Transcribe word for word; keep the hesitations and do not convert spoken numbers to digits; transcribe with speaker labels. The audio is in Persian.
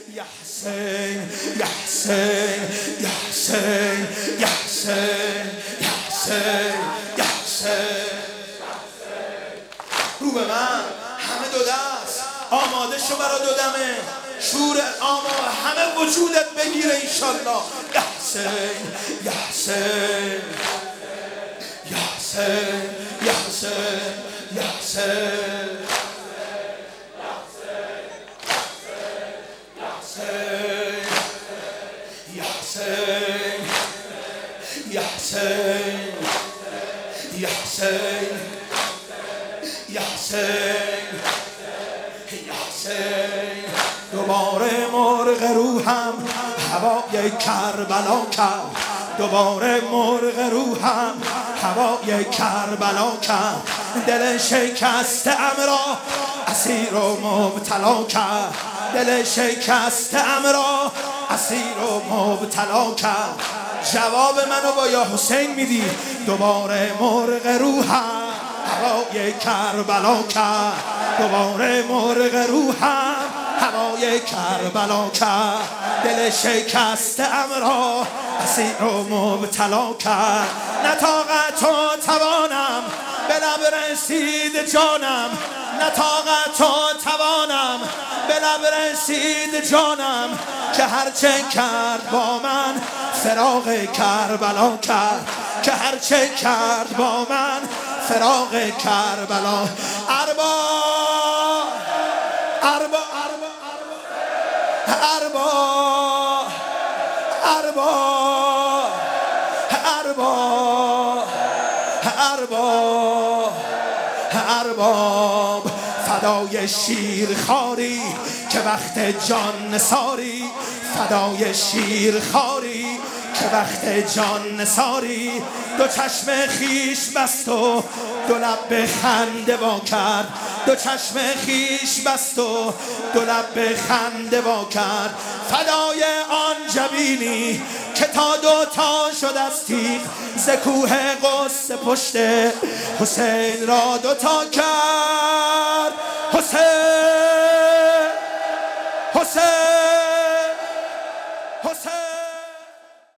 Speaker 1: یا حسین یا حسین یا حسین یا حسین یا حسین یا حسین. رو به من همه دو دست آماده شو برا دو دمه شور آما همه وجودت بگیره انشالله. یا حسین یا حسین یا حسین یا حسین یا حسین یا حسین یا حسین یا حسین یا حسین یا حسین. دوباره مرغ روحم هوای کربلا کرد، دوباره مرغ روحم هوای کربلا کرد، دل شکسته ام را اسیر و مبتلا کرد، دل شکسته ام را اسیر و مبتلا کرد. جواب منو با یا حسین میدی. دوباره مرغ روحم هوای کربلا کرد، دوباره مرغ روحم هوای کربلا کرد، دل شکسته ام را اسیر و مبتلا کرد. نه طاقت و توانم به لب رسید جانم، نه طاقت و توانم به لب رسید جانم، که هرچه کرد با من فراق کربلا کرد، که هرچه کرد با من فراق کربلا. اربا اربا اربا اربا اربا اربا ارباب فدای شیر خاری که وقت جان نثاری، فدای شیر خاری که وقت جان نثاری. دو چشم خیش بست و دو لب به خنده وا کرد، دو چشم خیش بست و دو لب به خنده وا کرد. فدای آن جبینی که تا دو تا شد از تیغ، ز کوه قصه پشت حسین را دو تا کرد.